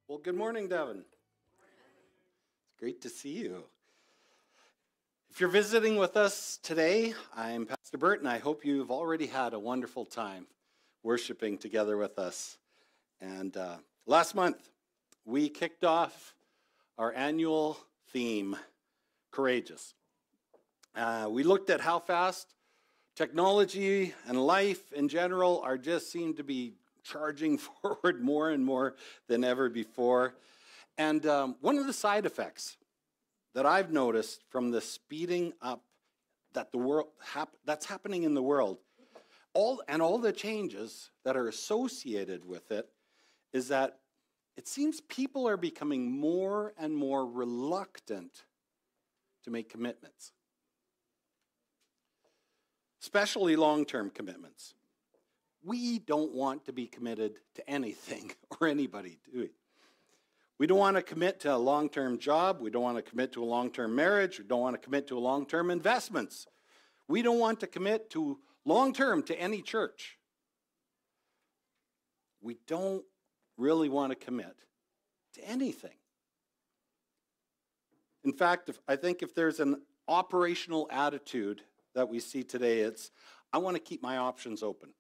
Well, good morning, Devin. It's great to see you. If you're visiting with us today, I'm Pastor Bert, and I hope you've already had a wonderful time worshiping together with us. And last month, we kicked off our annual theme, Courageous. We looked at how fast technology and life in general seem to be charging forward more and more than ever before. And one of the side effects that I've noticed from the speeding up that that's happening in the world, all the changes that are associated with it, is that it seems people are becoming more and more reluctant to make commitments, especially long-term commitments. We don't want to be committed to anything or anybody, do we? We don't want to commit to a long-term job. We don't want to commit to a long-term marriage. We don't want to commit to a long-term investments. We don't want to commit to long-term to any church. We don't really want to commit to anything. In fact, I think if there's an operational attitude that we see today, it's, I want to keep my options open.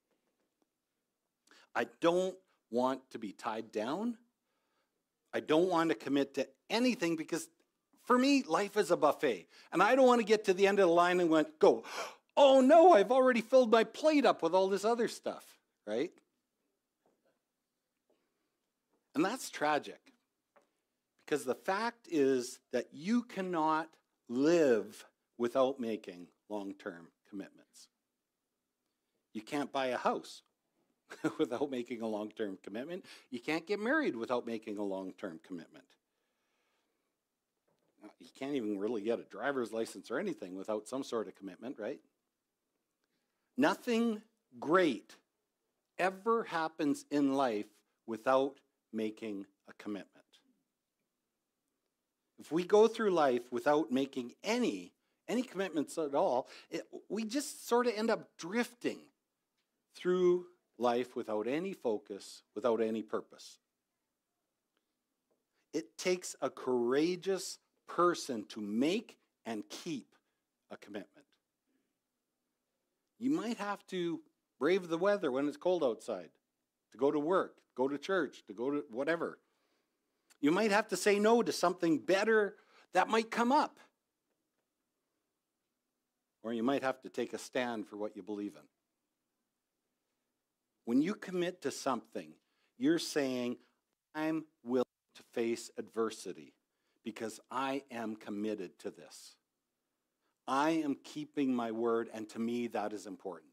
I don't want to be tied down. I don't want to commit to anything because for me, life is a buffet. And I don't want to get to the end of the line and go, oh no, I've already filled my plate up with all this other stuff, right? And that's tragic because the fact is that you cannot live without making long-term commitments. You can't buy a house without making a long-term commitment. You can't get married without making a long-term commitment. You can't even really get a driver's license or anything without some sort of commitment, right? Nothing great ever happens in life without making a commitment. If we go through life without making any commitments at all, we just sort of end up drifting through life without any focus, without any purpose. It takes a courageous person to make and keep a commitment. You might have to brave the weather when it's cold outside, to go to work, go to church, to go to whatever. You might have to say no to something better that might come up. Or you might have to take a stand for what you believe in. When you commit to something, you're saying, I'm willing to face adversity because I am committed to this. I am keeping my word, and to me, that is important.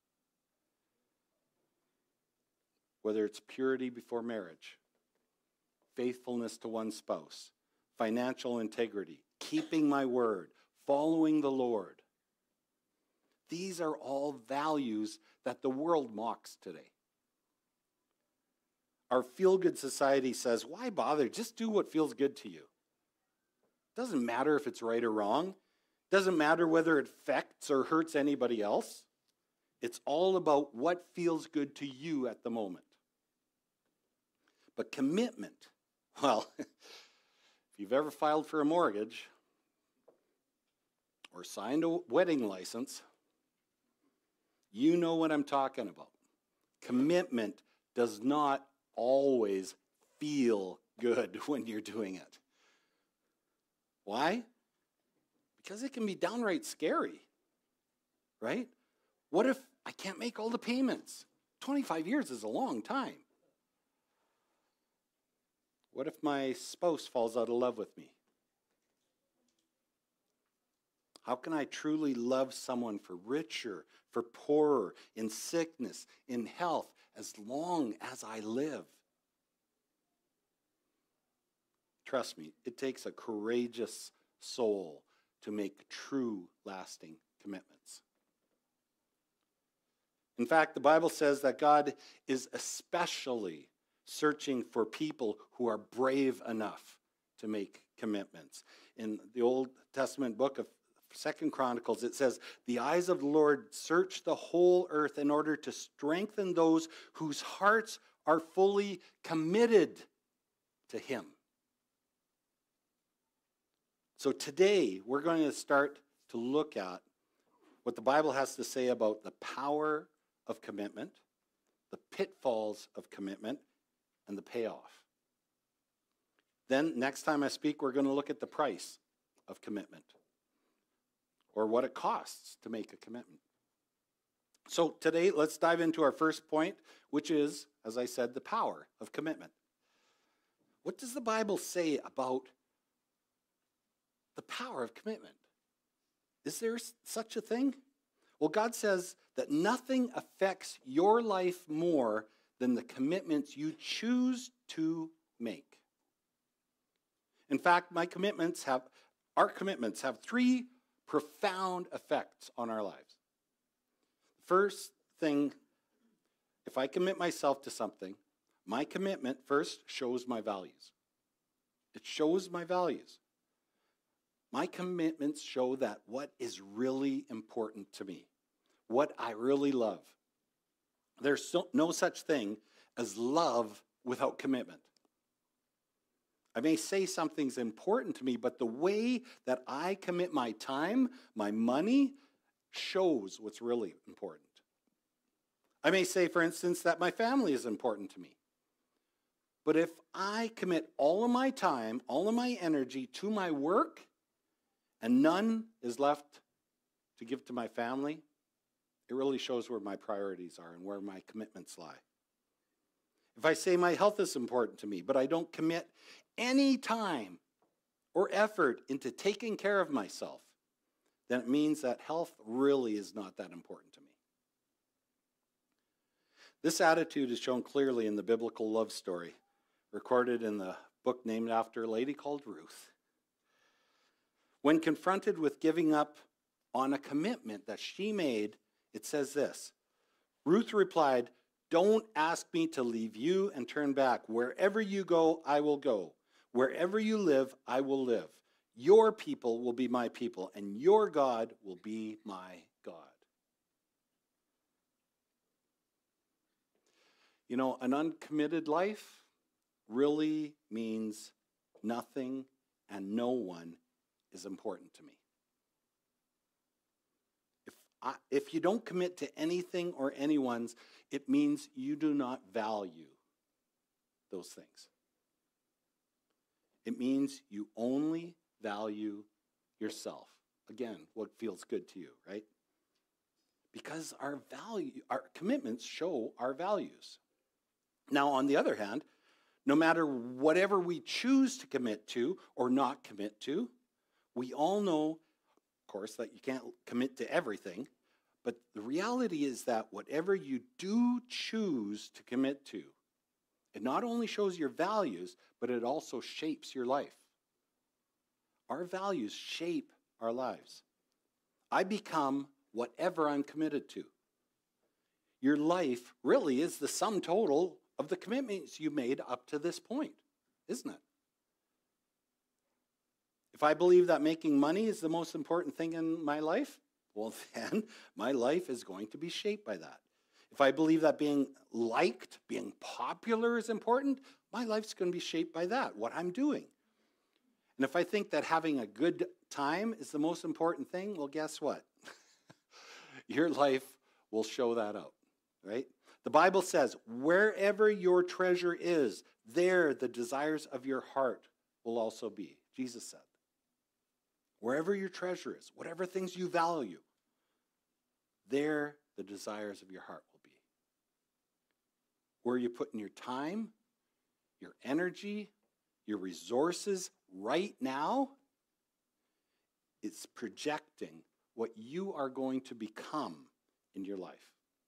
Whether it's purity before marriage, faithfulness to one spouse, financial integrity, keeping my word, following the Lord. These are all values that the world mocks today. Our feel-good society says, why bother? Just do what feels good to you. Doesn't matter if it's right or wrong. Doesn't matter whether it affects or hurts anybody else. It's all about what feels good to you at the moment. But commitment, well, if you've ever filed for a mortgage or signed a wedding license, you know what I'm talking about. Commitment does not always feel good when you're doing it. Why? Because it can be downright scary, right? What if I can't make all the payments? 25 years is a long time. What if my spouse falls out of love with me? How can I truly love someone for richer, for poorer, in sickness, in health, as long as I live? Trust me, it takes a courageous soul to make true, lasting commitments. In fact, the Bible says that God is especially searching for people who are brave enough to make commitments. In the Old Testament book of 2 Chronicles, it says, the eyes of the Lord search the whole earth in order to strengthen those whose hearts are fully committed to Him. So today, we're going to start to look at what the Bible has to say about the power of commitment, the pitfalls of commitment, and the payoff. Then, next time I speak, we're going to look at the price of commitment, or what it costs to make a commitment. So today, let's dive into our first point, which is, as I said, the power of commitment. What does the Bible say about the power of commitment? Is there such a thing? Well, God says that nothing affects your life more than the commitments you choose to make. In fact, our commitments have three profound effects on our lives. First thing, if I commit myself to something, my commitment first shows my values. It shows my values. My commitments show that what is really important to me, what I really love. There's no such thing as love without commitment. I may say something's important to me, but the way that I commit my time, my money, shows what's really important. I may say, for instance, that my family is important to me. But if I commit all of my time, all of my energy to my work, and none is left to give to my family, it really shows where my priorities are and where my commitments lie. If I say my health is important to me, but I don't commit any time or effort into taking care of myself, then it means that health really is not that important to me. This attitude is shown clearly in the biblical love story recorded in the book named after a lady called Ruth. When confronted with giving up on a commitment that she made, it says this: Ruth replied, "Don't ask me to leave you and turn back. Wherever you go, I will go. Wherever you live, I will live. Your people will be my people, and your God will be my God." You know, an uncommitted life really means nothing and no one is important to me. If you don't commit to anything or anyone's, it means you do not value those things. It means you only value yourself. Again, what feels good to you, right? Because our commitments show our values. Now, on the other hand, no matter whatever we choose to commit to or not commit to, we all know, of course, that you can't commit to everything, but the reality is that whatever you do choose to commit to, it not only shows your values, but it also shapes your life. Our values shape our lives. I become whatever I'm committed to. Your life really is the sum total of the commitments you made up to this point, isn't it? If I believe that making money is the most important thing in my life, well, then my life is going to be shaped by that. If I believe that being liked, being popular is important, my life's going to be shaped by that, what I'm doing. And if I think that having a good time is the most important thing, well, guess what? Your life will show that out, right? The Bible says, wherever your treasure is, there the desires of your heart will also be. Jesus said, wherever your treasure is, whatever things you value, there the desires of your heart will be. Where you're putting your time, your energy, your resources right now, it's projecting what you are going to become in your life.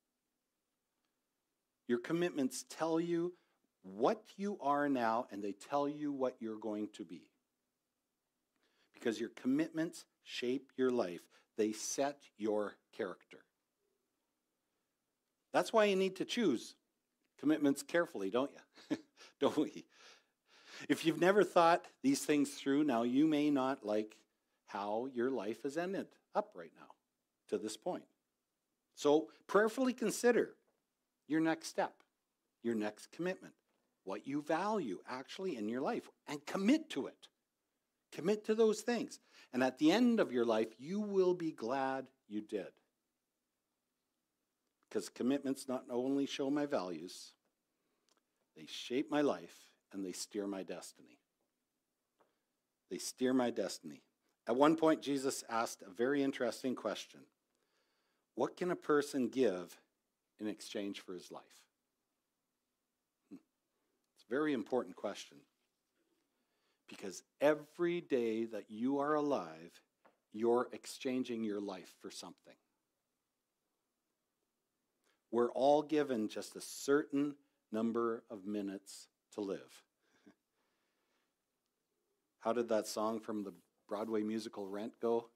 Your commitments tell you what you are now, and they tell you what you're going to be. Because your commitments shape your life. They set your character. That's why you need to choose commitments carefully, don't you? Don't we? If you've never thought these things through, now you may not like how your life has ended up right now to this point. So prayerfully consider your next step, your next commitment. what you value actually in your life, and commit to it. Commit to those things. And at the end of your life, you will be glad you did. Because commitments not only show my values, they shape my life and they steer my destiny. They steer my destiny. At one point, Jesus asked a very interesting question. What can a person give in exchange for his life? It's a very important question. Because every day that you are alive, you're exchanging your life for something. We're all given just a certain number of minutes to live. How did that song from the Broadway musical Rent go?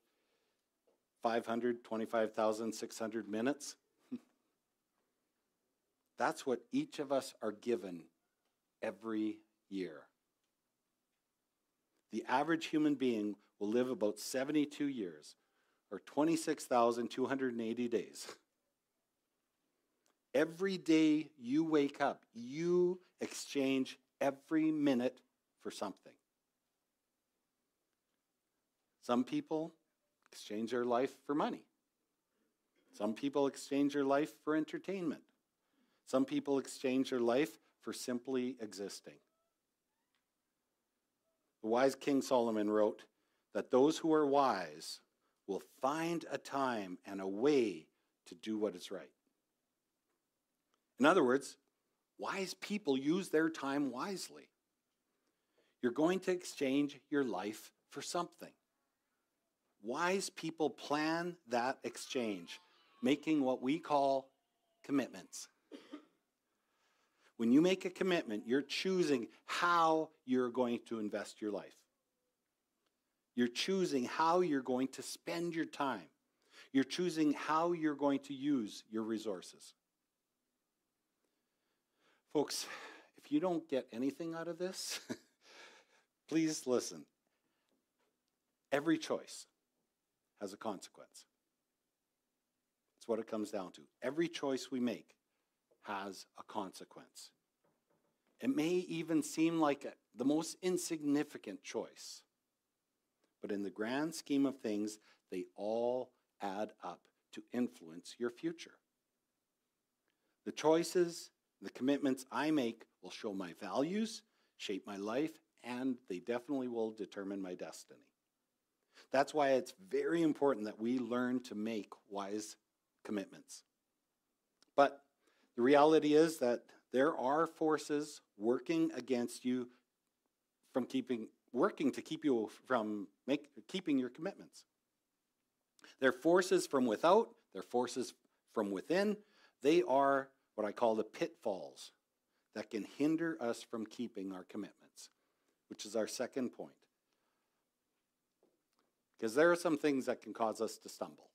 525,600 minutes? That's what each of us are given every year. The average human being will live about 72 years, or 26,280 days. Every day you wake up, you exchange every minute for something. Some people exchange their life for money. Some people exchange their life for entertainment. Some people exchange their life for simply existing. The wise King Solomon wrote that those who are wise will find a time and a way to do what is right. In other words, wise people use their time wisely. You're going to exchange your life for something. Wise people plan that exchange, making what we call commitments. When you make a commitment, you're choosing how you're going to invest your life. You're choosing how you're going to spend your time. You're choosing how you're going to use your resources. Folks, if you don't get anything out of this, please listen. Every choice has a consequence. That's what it comes down to. Every choice we make has a consequence. It may even seem like the most insignificant choice, but in the grand scheme of things, they all add up to influence your future. The choices, the commitments I make will show my values, shape my life, and they definitely will determine my destiny. That's why it's very important that we learn to make wise commitments. But the reality is that there are forces working against you from working to keep you from keeping your commitments. There are forces from without, there are forces from within. They are what I call the pitfalls that can hinder us from keeping our commitments, which is our second point. Because there are some things that can cause us to stumble,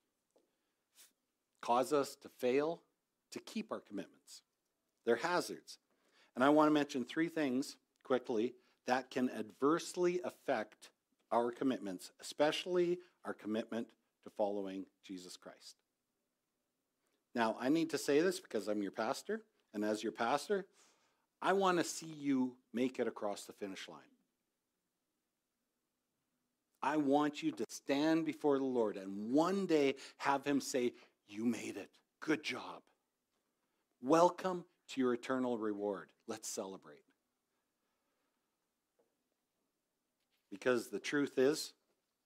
cause us to fail to keep our commitments. They're hazards. And I want to mention three things quickly that can adversely affect our commitments, especially our commitment to following Jesus Christ. Now, I need to say this because I'm your pastor, and as your pastor, I want to see you make it across the finish line. I want you to stand before the Lord and one day have him say, "You made it. Good job. Welcome to your eternal reward. Let's celebrate." Because the truth is,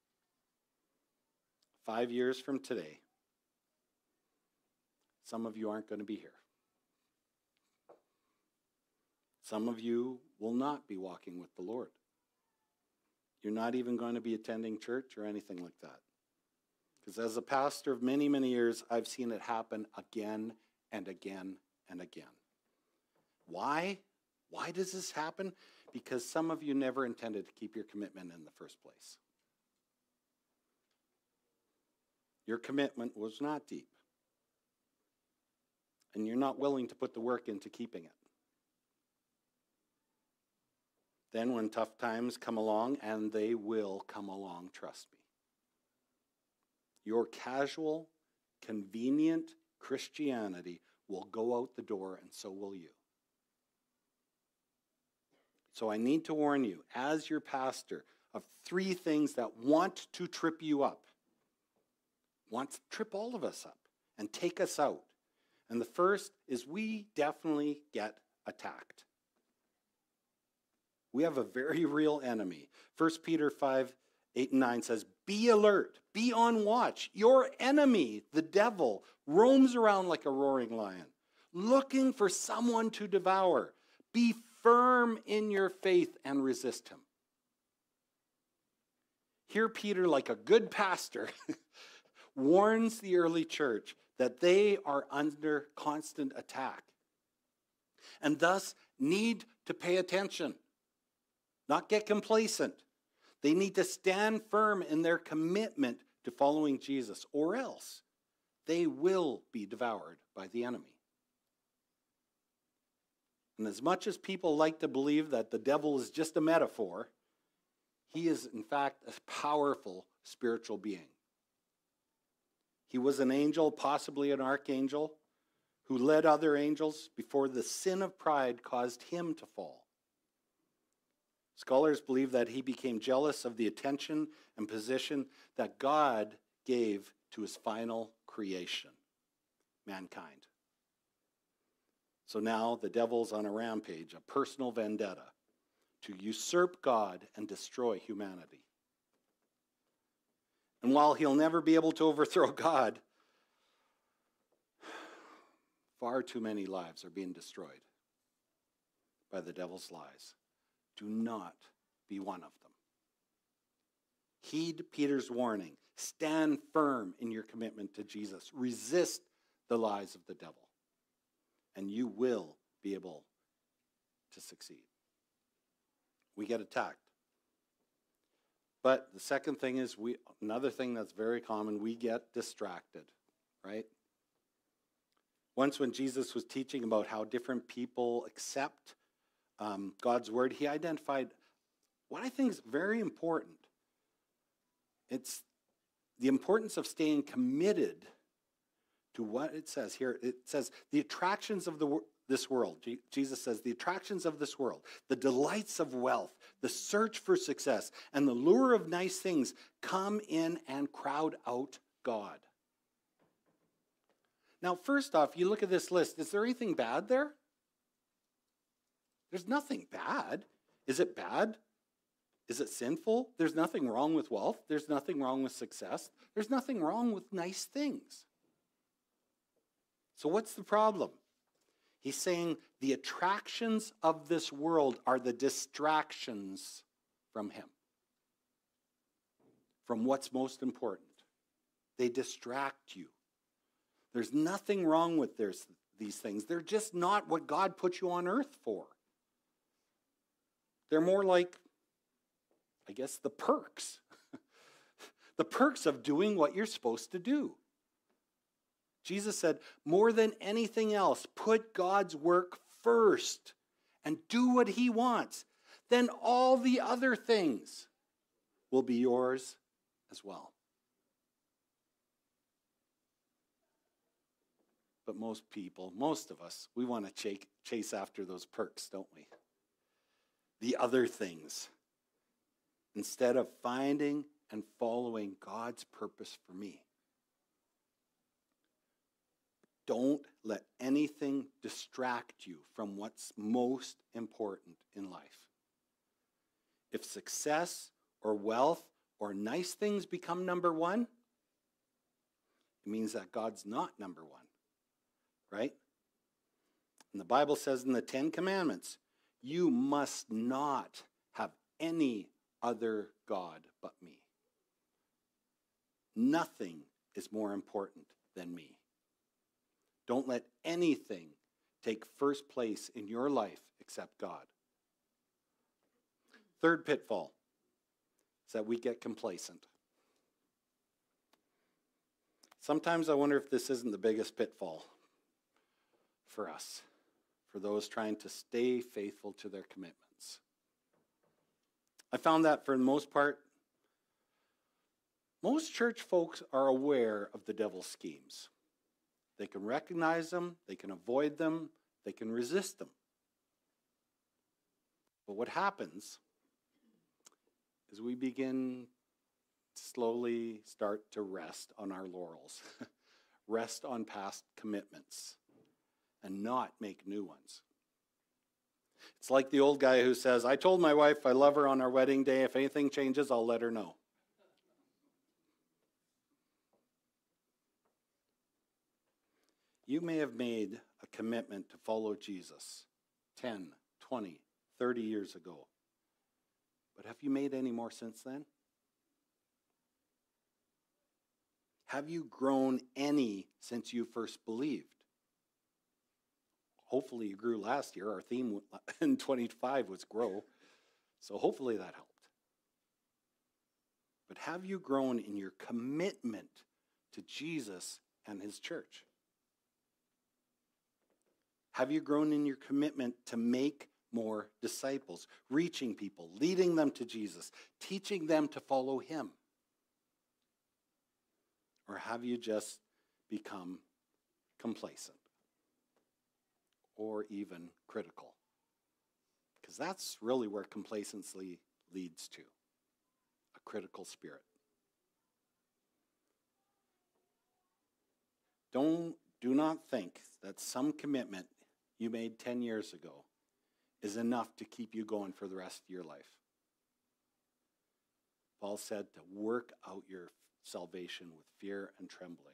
5 years from today, some of you aren't going to be here. Some of you will not be walking with the Lord. You're not even going to be attending church or anything like that. Because as a pastor of many, many years, I've seen it happen again and again and again. Why? Why does this happen? Because some of you never intended to keep your commitment in the first place. Your commitment was not deep. And you're not willing to put the work into keeping it. Then when tough times come along, and they will come along, trust me, your casual, convenient Christianity will go out the door, and so will you. So I need to warn you, as your pastor, of 3 things that want to trip you up. Want to trip all of us up and take us out. And the first is we definitely get attacked. We have a very real enemy. 1 Peter 5, 8 and 9 says, be alert, be on watch. Your enemy, the devil, roams around like a roaring lion, looking for someone to devour. Be firm in your faith and resist him. Here Peter, like a good pastor, warns the early church that they are under constant attack and thus need to pay attention, not get complacent. They need to stand firm in their commitment to following Jesus, or else they will be devoured by the enemy. And as much as people like to believe that the devil is just a metaphor, he is in fact a powerful spiritual being. He was an angel, possibly an archangel, who led other angels before the sin of pride caused him to fall. Scholars believe that he became jealous of the attention and position that God gave to his final creation, mankind. So now the devil's on a rampage, a personal vendetta to usurp God and destroy humanity. And while he'll never be able to overthrow God, far too many lives are being destroyed by the devil's lies. Do not be one of them. Heed Peter's warning. Stand firm in your commitment to Jesus. Resist the lies of the devil, and you will be able to succeed. We get attacked. But the second thing is, another thing that's very common, we get distracted, right? Once when Jesus was teaching about how different people accept God's word, he identified what I think is very important. It's the importance of staying committed to what it says here. It says the attractions of this world. Jesus says the attractions of this world, the delights of wealth, the search for success, and the lure of nice things come in and crowd out God. Now, first off, you look at this list. Is there anything bad there? There's nothing bad. Is it bad? Is it sinful? There's nothing wrong with wealth. There's nothing wrong with success. There's nothing wrong with nice things. So what's the problem? He's saying the attractions of this world are the distractions from him, from what's most important. They distract you. There's nothing wrong with these things. They're just not what God put you on earth for. They're more like, I guess, the perks. The perks of doing what you're supposed to do. Jesus said, more than anything else, put God's work first and do what he wants. Then all the other things will be yours as well. But most people, most of us, we want to chase after those perks, don't we? The other things, instead of finding and following God's purpose for me. Don't let anything distract you from what's most important in life. If success or wealth or nice things become number one, it means that God's not number one, right? And the Bible says in the 10 Commandments, you must not have any other God but me. Nothing is more important than me. Don't let anything take first place in your life except God. Third pitfall is that we get complacent. Sometimes I wonder if this isn't the biggest pitfall for us, for those trying to stay faithful to their commitments. I found that for the most part, most church folks are aware of the devil's schemes. They can recognize them, they can avoid them, they can resist them. But what happens is we begin to slowly start to rest on our laurels, rest on past commitments, and not make new ones. It's like the old guy who says, I told my wife I love her on our wedding day. If anything changes, I'll let her know. You may have made a commitment to follow Jesus 10, 20, 30 years ago. But have you made any more since then? Have you grown any since you first believed? Hopefully you grew last year. Our theme in 25 was grow. So hopefully that helped. But have you grown in your commitment to Jesus and his church? Have you grown in your commitment to make more disciples, reaching people, leading them to Jesus, teaching them to follow him? Or have you just become complacent or even critical? Because that's really where complacency leads to, a critical spirit. Do not think that some commitment you made 10 years ago is enough to keep you going for the rest of your life. Paul said to work out your salvation with fear and trembling.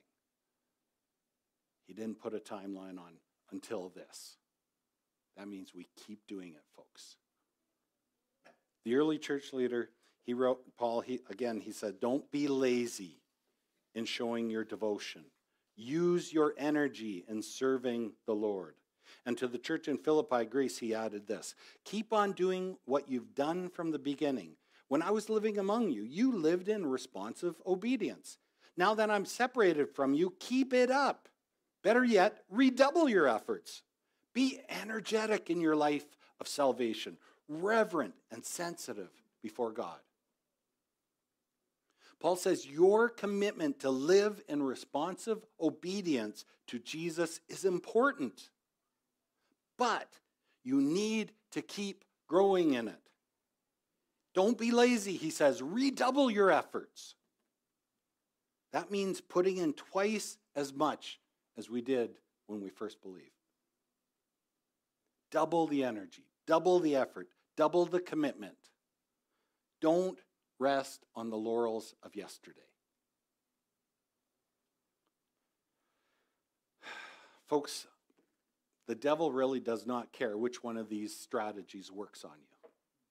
He didn't put a timeline on until this. That means we keep doing it, folks. The early church leader, he said, don't be lazy in showing your devotion. Use your energy in serving the Lord. And to the church in Philippi, Greece, he added this: keep on doing what you've done from the beginning. When I was living among you, you lived in responsive obedience. Now that I'm separated from you, keep it up. Better yet, redouble your efforts. Be energetic in your life of salvation, reverent and sensitive before God. Paul says your commitment to live in responsive obedience to Jesus is important. But you need to keep growing in it. Don't be lazy, he says. Redouble your efforts. That means putting in twice as much as we did when we first believed. Double the energy, double the effort, double the commitment. Don't rest on the laurels of yesterday. Folks, the devil really does not care which one of these strategies works on you,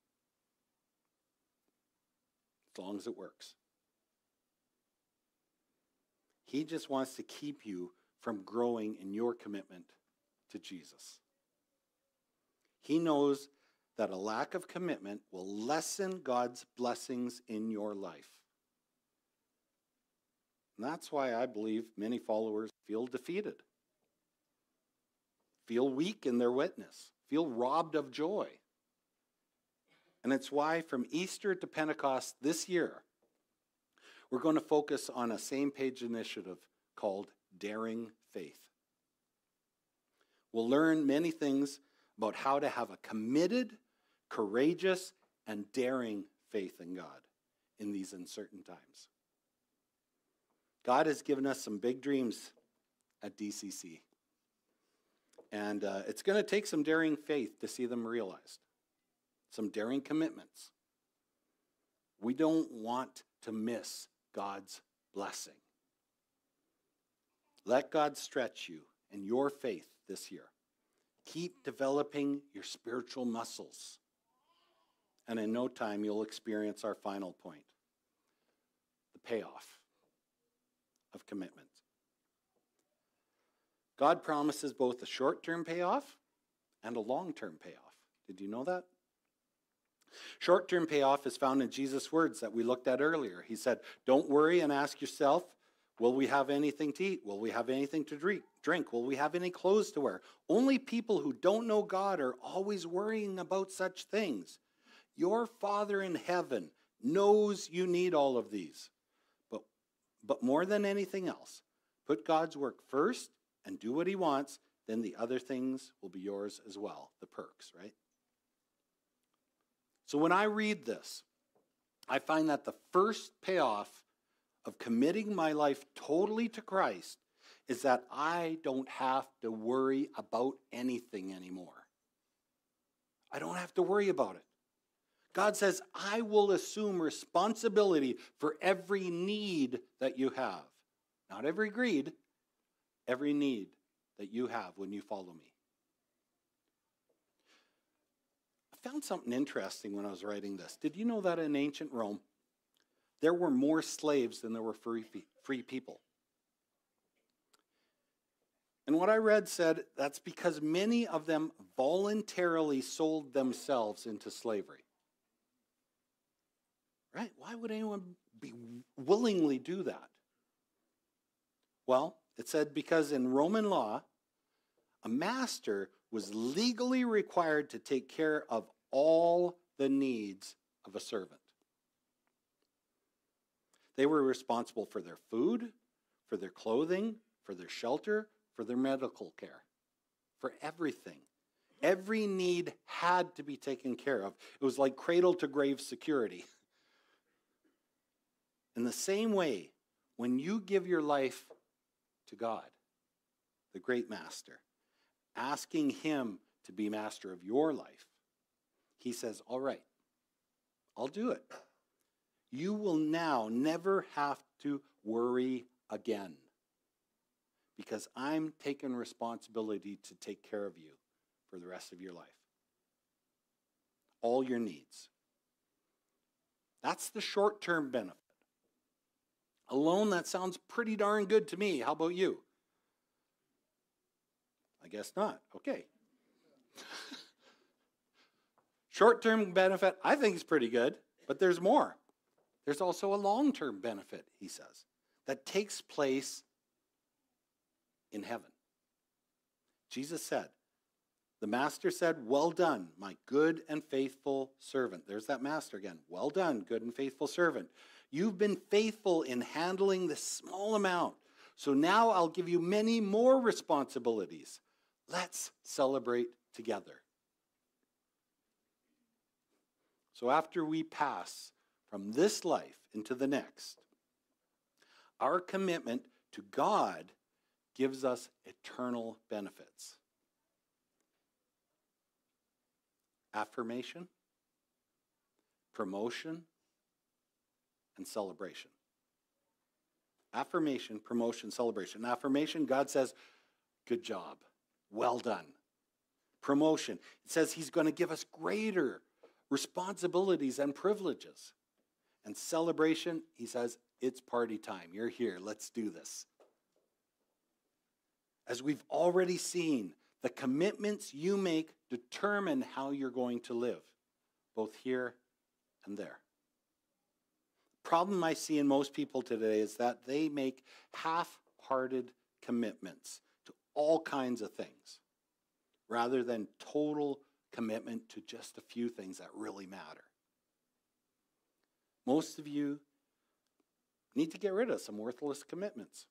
as long as it works. He just wants to keep you from growing in your commitment to Jesus. He knows that a lack of commitment will lessen God's blessings in your life. And that's why I believe many followers feel defeated, feel weak in their witness, feel robbed of joy. And it's why from Easter to Pentecost this year, we're going to focus on a same-page initiative called Daring Faith. We'll learn many things about how to have a committed, courageous, and daring faith in God in these uncertain times. God has given us some big dreams at DCC. And it's going to take some daring faith to see them realized. Some daring commitments. We don't want to miss God's blessing. Let God stretch you in your faith this year. Keep developing your spiritual muscles. And in no time, you'll experience our final point, the payoff of commitment. God promises both a short-term payoff and a long-term payoff. Did you know that? Short-term payoff is found in Jesus' words that we looked at earlier. He said, don't worry and ask yourself, will we have anything to eat? Will we have anything to drink? Will we have any clothes to wear? Only people who don't know God are always worrying about such things. Your Father in heaven knows you need all of these. But more than anything else, put God's work first and do what he wants, then the other things will be yours as well, the perks, right? So when I read this, I find that the first payoff of committing my life totally to Christ is that I don't have to worry about anything anymore. I don't have to worry about it. God says, I will assume responsibility for every need that you have. Not every greed, every need that you have when you follow me. I found something interesting when I was writing this. Did you know that in ancient Rome, there were more slaves than there were free people? And what I read said that's because many of them voluntarily sold themselves into slavery. Right? Why would anyone willingly do that? Well, it said because in Roman law, a master was legally required to take care of all the needs of a servant. They were responsible for their food, for their clothing, for their shelter, for their medical care, for everything. Every need had to be taken care of. It was like cradle to grave security. In the same way, when you give your life to God, the great master, asking him to be master of your life, he says, all right, I'll do it. You will now never have to worry again because I'm taking responsibility to take care of you for the rest of your life. All your needs. That's the short-term benefit. Alone, that sounds pretty darn good to me. How about you? I guess not. Okay. Short-term benefit, I think is pretty good, but there's more. There's also a long-term benefit, he says, that takes place in heaven. Jesus said, the master said, well done, my good and faithful servant. There's that master again. Well done, good and faithful servant. You've been faithful in handling this small amount. So now I'll give you many more responsibilities. Let's celebrate together. So after we pass from this life into the next, our commitment to God gives us eternal benefits. Affirmation, promotion, and celebration. Affirmation, promotion, celebration. Affirmation, God says, good job, well done. Promotion, it says he's going to give us greater responsibilities and privileges. And celebration, he says, it's party time. You're here, let's do this. As we've already seen, the commitments you make determine how you're going to live, both here and there. Problem I see in most people today is that they make half-hearted commitments to all kinds of things, rather than total commitment to just a few things that really matter. Most of you need to get rid of some worthless commitments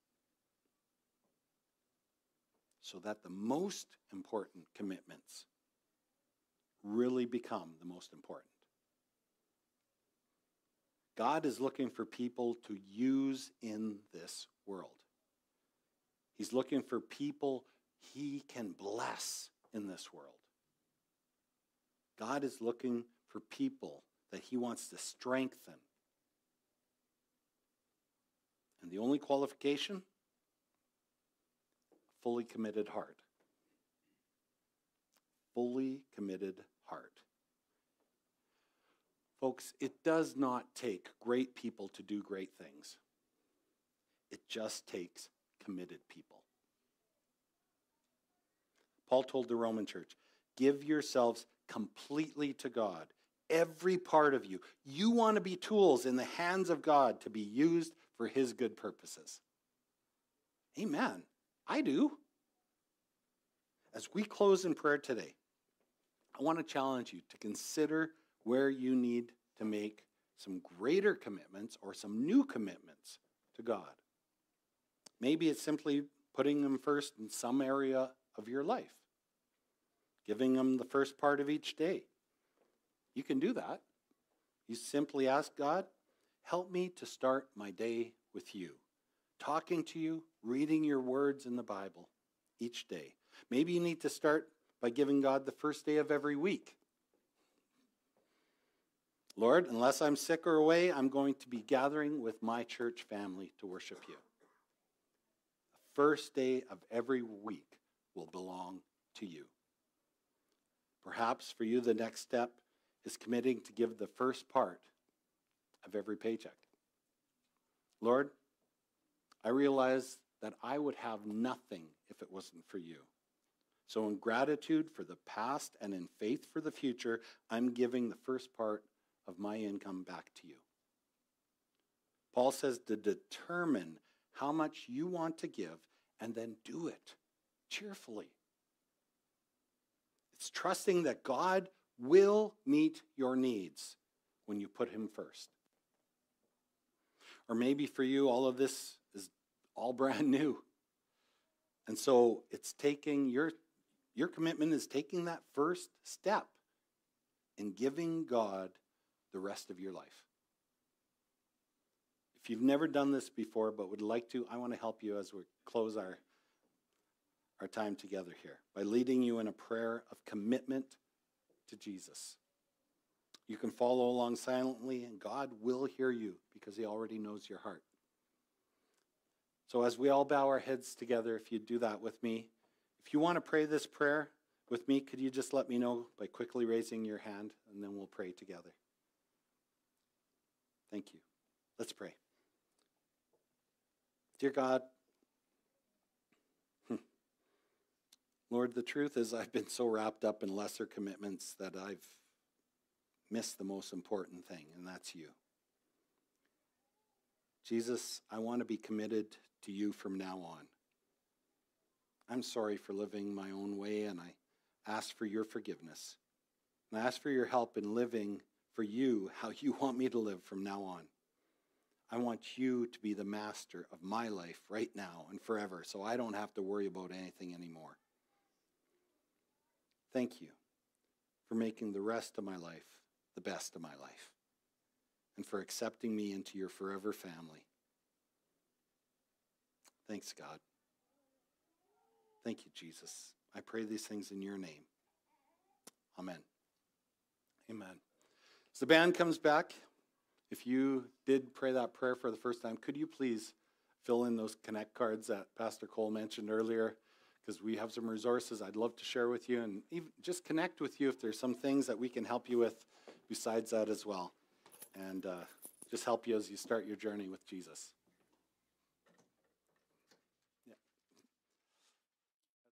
so that the most important commitments really become the most important. God is looking for people to use in this world. He's looking for people he can bless in this world. God is looking for people that he wants to strengthen. And the only qualification? A fully committed heart. Fully committed heart. Folks, it does not take great people to do great things. It just takes committed people. Paul told the Roman church, give yourselves completely to God. Every part of you. You want to be tools in the hands of God to be used for his good purposes. Amen. I do. As we close in prayer today, I want to challenge you to consider where you need to make some greater commitments or some new commitments to God. Maybe it's simply putting him first in some area of your life, giving him the first part of each day. You can do that. You simply ask God, help me to start my day with you, talking to you, reading your words in the Bible each day. Maybe you need to start by giving God the first day of every week. Lord, unless I'm sick or away, I'm going to be gathering with my church family to worship you. The first day of every week will belong to you. Perhaps for you, the next step is committing to give the first part of every paycheck. Lord, I realize that I would have nothing if it wasn't for you. So in gratitude for the past and in faith for the future, I'm giving the first part of my income back to you. Paul says to determine how much you want to give and then do it cheerfully. It's trusting that God will meet your needs when you put him first. Or maybe for you, all of this is all brand new. And so it's taking your commitment is taking that first step in giving God the rest of your life. If you've never done this before but would like to, I want to help you as we close our time together here by leading you in a prayer of commitment to Jesus. You can follow along silently, and God will hear you because he already knows your heart. So as we all bow our heads together, if you do that with me, if you want to pray this prayer with me, could you just let me know by quickly raising your hand, and then we'll pray together. Thank you. Let's pray. Dear God, Lord, the truth is I've been so wrapped up in lesser commitments that I've missed the most important thing, and that's you. Jesus, I want to be committed to you from now on. I'm sorry for living my own way, and I ask for your forgiveness. And I ask for your help in living for you how you want me to live from now on. I want you to be the master of my life right now and forever, so I don't have to worry about anything anymore. Thank you for making the rest of my life the best of my life and for accepting me into your forever family. Thanks, God. Thank you, Jesus. I pray these things in your name. Amen. Amen. As the band comes back, if you did pray that prayer for the first time, could you please fill in those connect cards that Pastor Cole mentioned earlier? Because we have some resources I'd love to share with you, and even just connect with you if there's some things that we can help you with besides that as well. And just help you as you start your journey with Jesus.